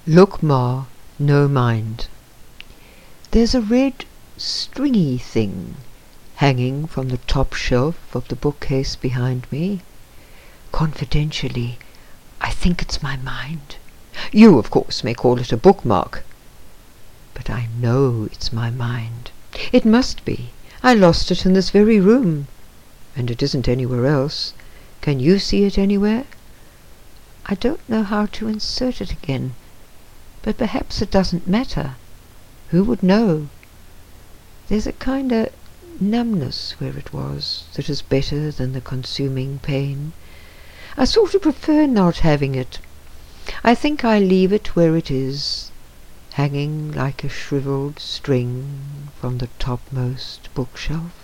Look, Ma, no mind. There's a red stringy thing hanging from the top shelf of the bookcase behind me. Confidentially, I think it's my mind. You, of course, may call it a bookmark, but I know it's my mind. It must be. I lost it in this very room, and it isn't anywhere else. Can you see it anywhere? I don't know how to insert it again, but perhaps it doesn't matter. Who would know? There's a kind of numbness where it was that is better than the consuming pain. I sort of prefer not having it. I think I leave it where it is, hanging like a shriveled string from the topmost bookshelf.